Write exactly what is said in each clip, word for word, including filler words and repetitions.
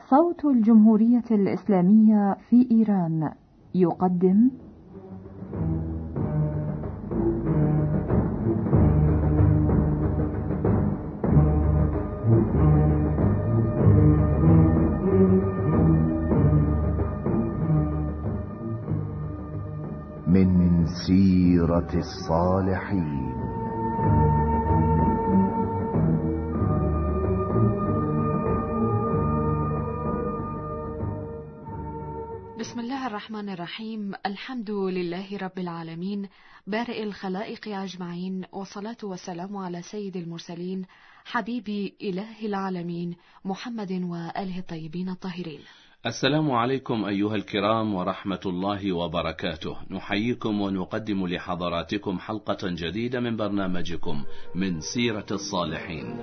صوت الجمهورية الإسلامية في إيران يقدم من سيرة الصالحين. بسم الله الرحمن الرحيم. الحمد لله رب العالمين بارئ الخلائق أجمعين، والصلاة والسلام على سيد المرسلين حبيب إله العالمين محمد وآله الطيبين الطاهرين. السلام عليكم أيها الكرام ورحمة الله وبركاته. نحييكم ونقدم لحضراتكم حلقة جديدة من برنامجكم من سيرة الصالحين.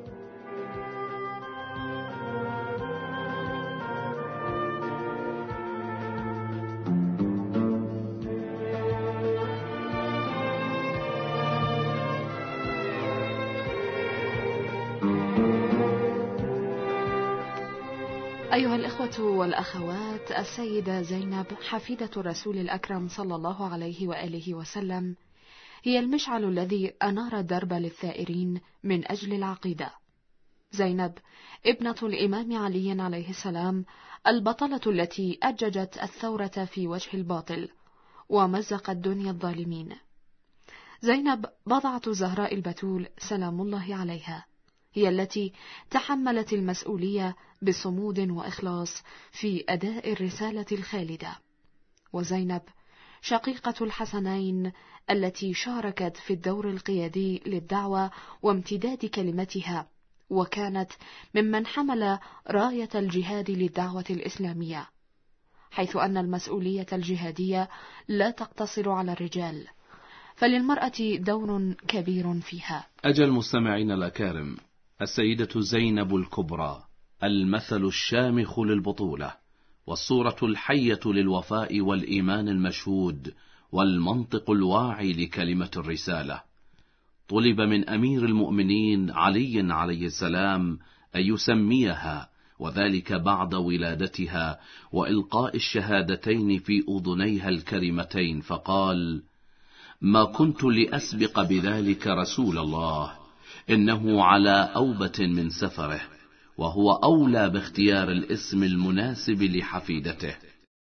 أيها الإخوة والأخوات، السيدة زينب حفيدة الرسول الأكرم صلى الله عليه وآله وسلم هي المشعل الذي أنار الدرب للثائرين من أجل العقيدة. زينب ابنة الإمام علي عليه السلام، البطلة التي أججت الثورة في وجه الباطل ومزقت دنيا الظالمين. زينب بضعة زهراء البتول سلام الله عليها، هي التي تحملت المسؤولية بصمود وإخلاص في أداء الرسالة الخالدة. وزينب شقيقة الحسنين التي شاركت في الدور القيادي للدعوة وامتداد كلمتها، وكانت ممن حمل راية الجهاد للدعوة الإسلامية، حيث أن المسؤولية الجهادية لا تقتصر على الرجال، فللمرأة دور كبير فيها. أجل المستمعين الأكارم، السيدة زينب الكبرى، المثل الشامخ للبطولة، والصورة الحية للوفاء والإيمان المشهود، والمنطق الواعي لكلمة الرسالة. طلب من أمير المؤمنين علي عليه السلام أن يسميها، وذلك بعد ولادتها وإلقاء الشهادتين في أذنيها الكريمتين، فقال: ما كنت لأسبق بذلك رسول الله، إنه على أوبة من سفره، وهو أولى باختيار الاسم المناسب لحفيدته.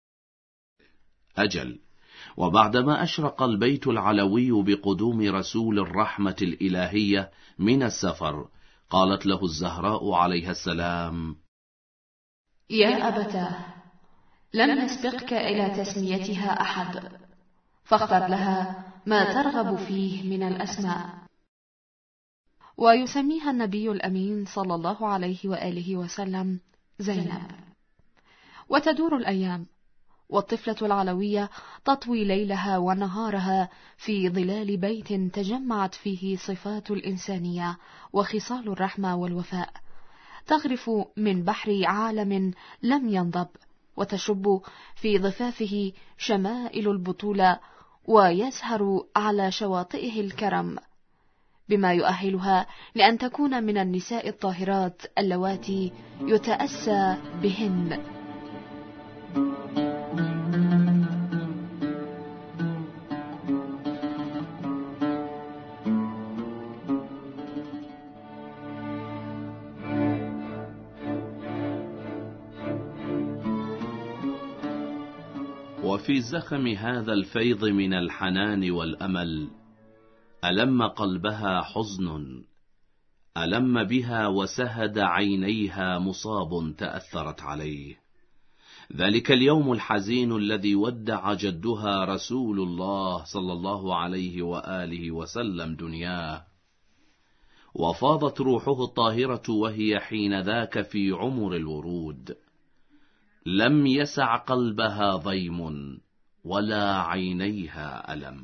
أجل، وبعدما أشرق البيت العلوي بقدوم رسول الرحمة الإلهية من السفر، قالت له الزهراء عليها السلام: يا أبتاه، لم يسبقك إلى تسميتها أحد، فاختر لها ما ترغب فيه من الأسماء. ويسميها النبي الأمين صلى الله عليه وآله وسلم زينب. وتدور الأيام، والطفلة العلوية تطوي ليلها ونهارها في ظلال بيت تجمعت فيه صفات الإنسانية وخصال الرحمة والوفاء، تغرف من بحر عالم لم ينضب، وتشب في ضفافه شمائل البطولة، ويزهر على شواطئه الكرم، بما يؤهلها لأن تكون من النساء الطاهرات اللواتي يتأسى بهن. وفي زخم هذا الفيض من الحنان والأمل ألم قلبها حزن، ألم بها وسهد عينيها مصاب تأثرت عليه. ذلك اليوم الحزين الذي ودع جدها رسول الله صلى الله عليه وآله وسلم دنياه، وفاضت روحه الطاهرة وهي حين ذاك في عمر الورود. لم يسع قلبها ضيم ولا عينيها ألم.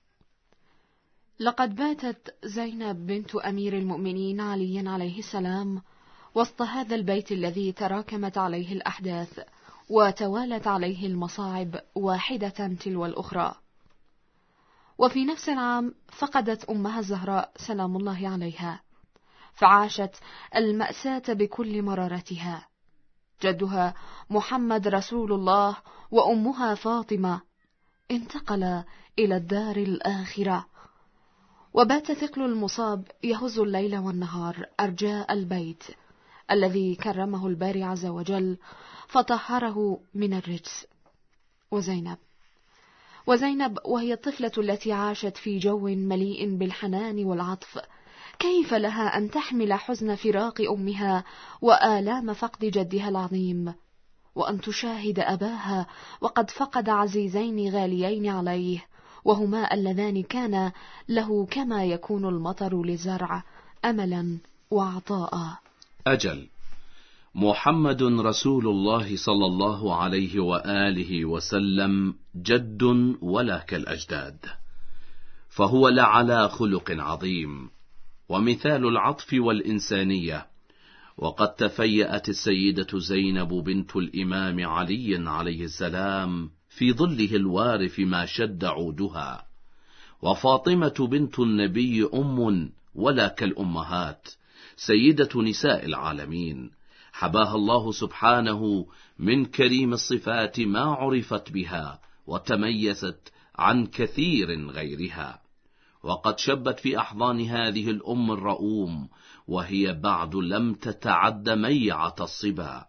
لقد باتت زينب بنت أمير المؤمنين علي عليه السلام وسط هذا البيت الذي تراكمت عليه الأحداث وتوالت عليه المصاعب واحدة تلو الأخرى. وفي نفس العام فقدت أمها الزهراء سلام الله عليها، فعاشت المأساة بكل مرارتها، جدها محمد رسول الله وأمها فاطمة انتقلا إلى الدار الآخرة. وبات ثقل المصاب يهز الليل والنهار أرجاء البيت الذي كرمه الباري عز وجل فطهره من الرجس. وزينب وزينب وهي الطفلة التي عاشت في جو مليء بالحنان والعطف، كيف لها أن تحمل حزن فراق أمها وآلام فقد جدها العظيم، وأن تشاهد أباها وقد فقد عزيزين غاليين عليه، وهما اللذان كانا له كما يكون المطر للزرع أملا وعطاء. أجل، محمد رسول الله صلى الله عليه وآله وسلم جد ولا كالأجداد، فهو لعلى خلق عظيم ومثال العطف والإنسانية. وقد تفيأت السيدة زينب بنت الإمام علي عليه السلام في ظله الوارف ما شد عودها، وفاطمة بنت النبي أم ولا كالأمهات، سيدة نساء العالمين، حباها الله سبحانه من كريم الصفات ما عرفت بها وتميزت عن كثير غيرها. وقد شبت في أحضان هذه الأم الرؤوم وهي بعد لم تتعد ميعة الصبا.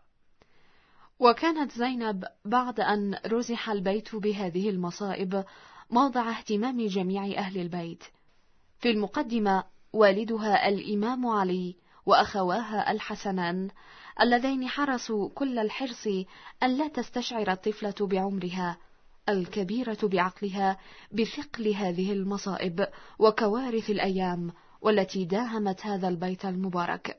وكانت زينب بعد أن رزح البيت بهذه المصائب موضع اهتمام جميع أهل البيت. في المقدمة والدها الإمام علي وأخواها الحسنان اللذين حرصوا كل الحرص أن لا تستشعر الطفلة بعمرها الكبيرة بعقلها بثقل هذه المصائب وكوارث الأيام والتي داهمت هذا البيت المبارك.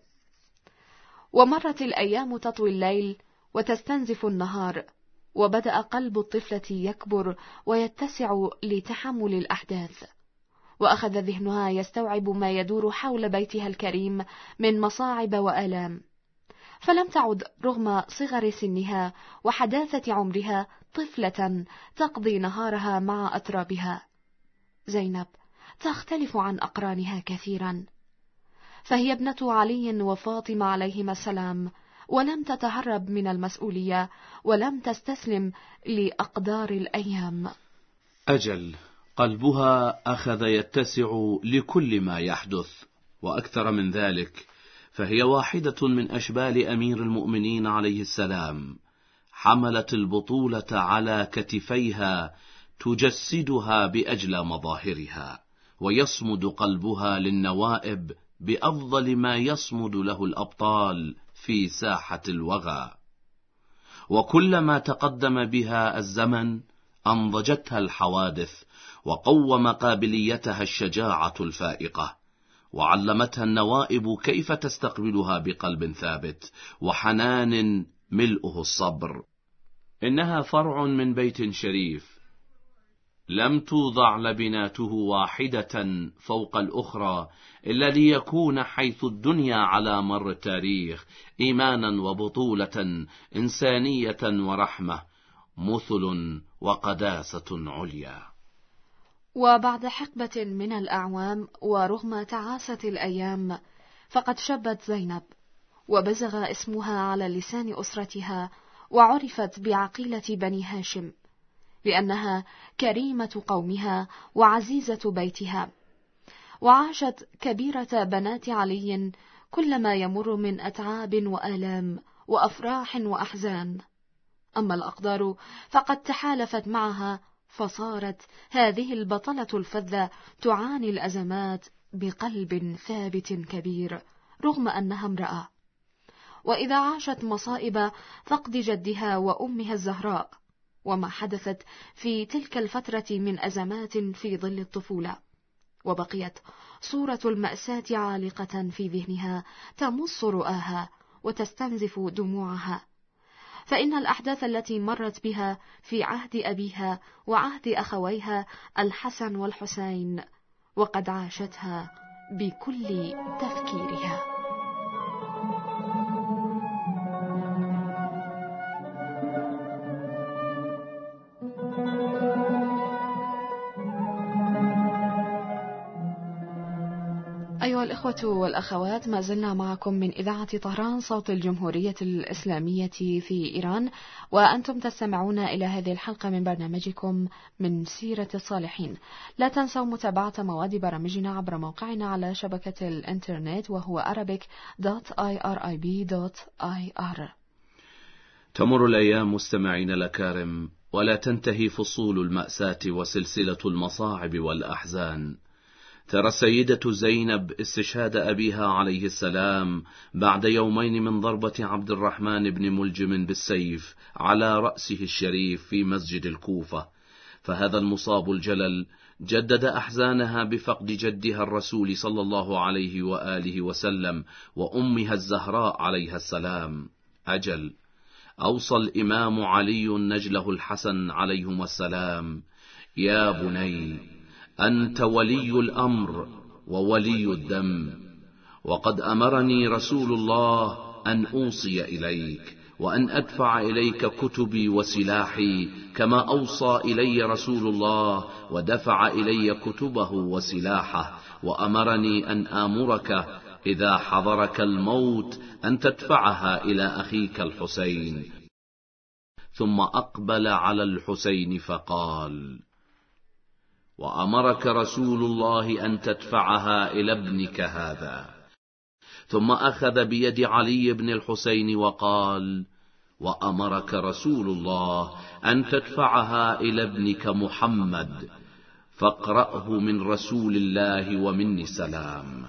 ومرت الأيام تطوي الليل وتستنزف النهار، وبدأ قلب الطفلة يكبر ويتسع لتحمل الأحداث، وأخذ ذهنها يستوعب ما يدور حول بيتها الكريم من مصاعب وآلام، فلم تعد رغم صغر سنها وحداثة عمرها طفلة تقضي نهارها مع أترابها. زينب تختلف عن أقرانها كثيرا، فهي ابنة علي وفاطمة عليهما السلام، ولم تتهرب من المسؤولية ولم تستسلم لأقدار الأيام. أجل، قلبها أخذ يتسع لكل ما يحدث، وأكثر من ذلك، فهي واحدة من أشبال أمير المؤمنين عليه السلام، حملت البطولة على كتفيها تجسدها بأجلى مظاهرها، ويصمد قلبها للنوائب بأفضل ما يصمد له الأبطال في ساحة الوغى. وكلما تقدم بها الزمن أنضجتها الحوادث وقوم قابليتها الشجاعة الفائقة، وعلمتها النوائب كيف تستقبلها بقلب ثابت وحنان ملؤه الصبر. إنها فرع من بيت شريف لم توضع لبناته واحدة فوق الأخرى إلا ليكون حيث الدنيا على مر التاريخ إيمانا وبطولة إنسانية ورحمة، مثل وقداسة عليا. وبعد حقبة من الأعوام ورغم تعاسة الأيام، فقد شبت زينب وبزغ اسمها على لسان أسرتها، وعرفت بعقيلة بني هاشم لأنها كريمة قومها وعزيزة بيتها، وعاشت كبيرة بنات علي كل ما يمر من أتعاب وآلام وأفراح وأحزان. أما الأقدار فقد تحالفت معها، فصارت هذه البطلة الفذة تعاني الأزمات بقلب ثابت كبير رغم أنها امرأة. وإذا عاشت مصائب فقد جدها وأمها الزهراء وما حدثت في تلك الفترة من أزمات في ظل الطفولة، وبقيت صورة المأساة عالقة في ذهنها تمص رؤاها وتستنزف دموعها، فإن الأحداث التي مرت بها في عهد أبيها وعهد أخويها الحسن والحسين وقد عاشتها بكل تفكيرها. أيها الإخوة والأخوات، ما زلنا معكم من إذاعة طهران صوت الجمهورية الإسلامية في إيران، وأنتم تستمعون إلى هذه الحلقة من برنامجكم من سيرة الصالحين. لا تنسوا متابعة مواد برامجنا عبر موقعنا على شبكة الإنترنت، وهو arabic دوت آي آر آي بي دوت آي آر. تمر الأيام مستمعين الأكارم، ولا تنتهي فصول المأساة وسلسلة المصاعب والأحزان. ترى السيدة زينب استشهاد أبيها عليه السلام بعد يومين من ضربة عبد الرحمن بن ملجم بالسيف على رأسه الشريف في مسجد الكوفة، فهذا المصاب الجلل جدد أحزانها بفقد جدها الرسول صلى الله عليه وآله وسلم وأمها الزهراء عليها السلام. أجل، أوصى الإمام علي نجله الحسن عليهما السلام: يا بني، أنت ولي الأمر وولي الدم، وقد أمرني رسول الله أن أوصي إليك وأن أدفع إليك كتبي وسلاحي، كما أوصى إلي رسول الله ودفع إلي كتبه وسلاحه، وأمرني أن آمرك إذا حضرك الموت أن تدفعها إلى أخيك الحسين. ثم أقبل على الحسين فقال: وأمرك رسول الله أن تدفعها إلى ابنك هذا. ثم أخذ بيد علي بن الحسين وقال: وأمرك رسول الله أن تدفعها إلى ابنك محمد، فاقرأه من رسول الله ومني سلام.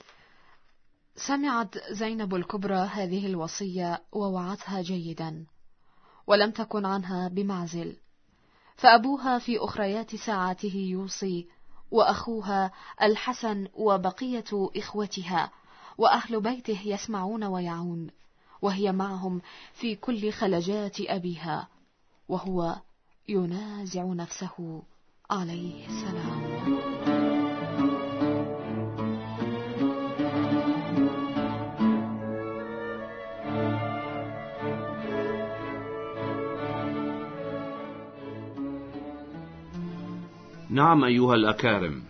سمعت زينب الكبرى هذه الوصية ووعتها جيدا، ولم تكن عنها بمعزل، فأبوها في أخريات ساعاته يوصي، وأخوها الحسن وبقية إخوتها وأهل بيته يسمعون ويعون، وهي معهم في كل خلجات أبيها، وهو ينازع نفسه عليه السلام. نعم أيها الأكارم،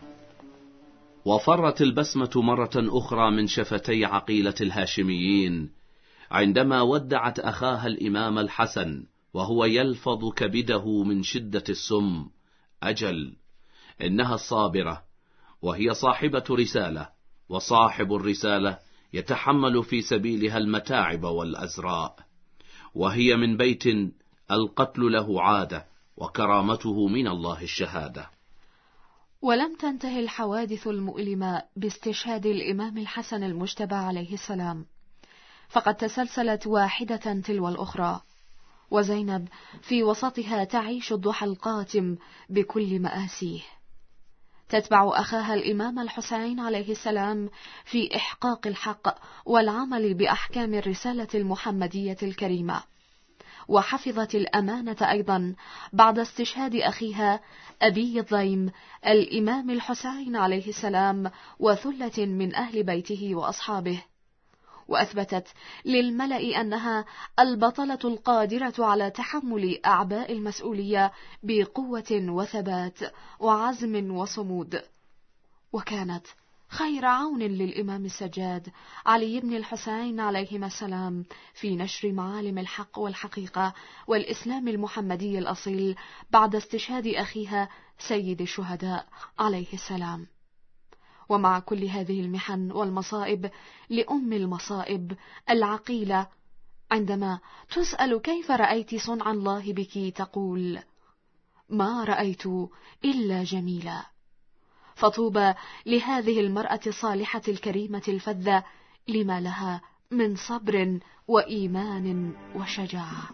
وفرت البسمة مرة أخرى من شفتي عقيلة الهاشميين عندما ودعت أخاها الإمام الحسن وهو يلفظ كبده من شدة السم. أجل، إنها الصابرة، وهي صاحبة رسالة، وصاحب الرسالة يتحمل في سبيلها المتاعب والأزراء، وهي من بيت القتل له عادة، وكرامته من الله الشهادة. ولم تنتهي الحوادث المؤلمة باستشهاد الإمام الحسن المجتبى عليه السلام، فقد تسلسلت واحدة تلو الأخرى، وزينب في وسطها تعيش الضحى القاتم بكل مآسيه. تتبع أخاها الإمام الحسين عليه السلام في إحقاق الحق والعمل بأحكام الرسالة المحمدية الكريمة، وحفظت الأمانة أيضا بعد استشهاد أخيها أبي الضيم الإمام الحسين عليه السلام وثلة من أهل بيته وأصحابه، وأثبتت للملأ أنها البطلة القادرة على تحمل أعباء المسؤولية بقوة وثبات وعزم وصمود، وكانت خير عون للإمام السجاد علي بن الحسين عليهما السلام في نشر معالم الحق والحقيقة والإسلام المحمدي الأصيل بعد استشهاد أخيها سيد الشهداء عليه السلام. ومع كل هذه المحن والمصائب، لأم المصائب العقيلة عندما تسأل كيف رأيت صنع الله بك تقول: ما رأيت إلا جميلا. فطوبى لهذه المرأة الصالحة الكريمة الفذة لما لها من صبر وإيمان وشجاعة.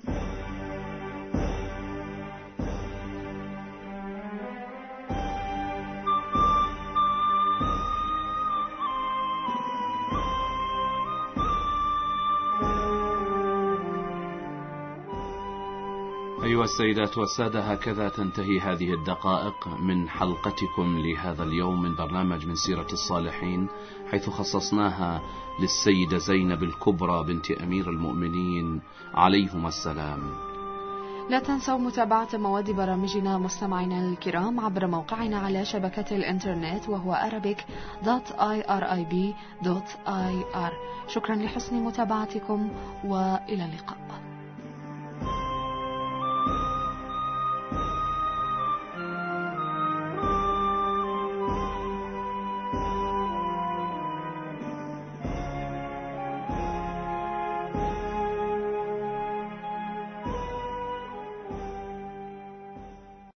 أيها السيدات والسادة، هكذا تنتهي هذه الدقائق من حلقتكم لهذا اليوم من برنامج من سيرة الصالحين، حيث خصصناها للسيدة زينب الكبرى بنت أمير المؤمنين عليهما السلام. لا تنسوا متابعة مواد برامجنا مستمعينا الكرام عبر موقعنا على شبكة الإنترنت وهو arabic دوت آي آر آي بي دوت آي آر. شكرا لحسن متابعتكم وإلى اللقاء.